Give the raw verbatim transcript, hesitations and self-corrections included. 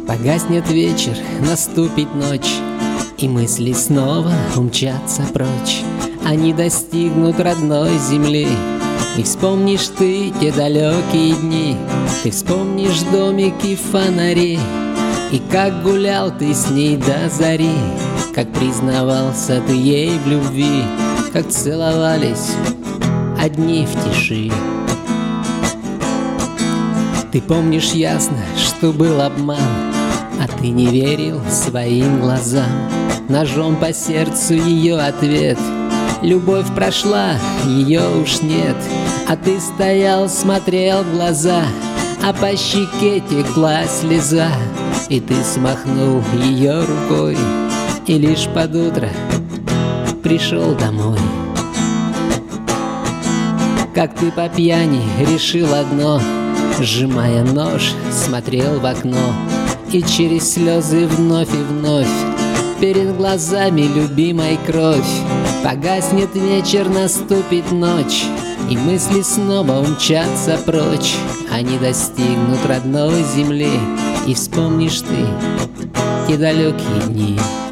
Погаснет вечер, наступит ночь, и мысли снова умчатся прочь. Они достигнут родной земли, и вспомнишь ты те далекие дни. Ты вспомнишь домики, фонари, и как гулял ты с ней до зари, как признавался ты ей в любви, как целовались одни в тиши. Ты помнишь ясно, что был обман, а ты не верил своим глазам. Ножом по сердцу ее ответ: любовь прошла, ее уж нет. А ты стоял, смотрел в глаза, а по щеке текла слеза, и ты смахнул ее рукой, и лишь под утро пришел домой. Как ты по пьяни решил одно, сжимая нож, смотрел в окно, и через слезы вновь и вновь перед глазами любимой кровь. Погаснет вечер, наступит ночь, и мысли снова умчатся прочь. Они достигнут родной земли, и вспомнишь ты те далекие дни.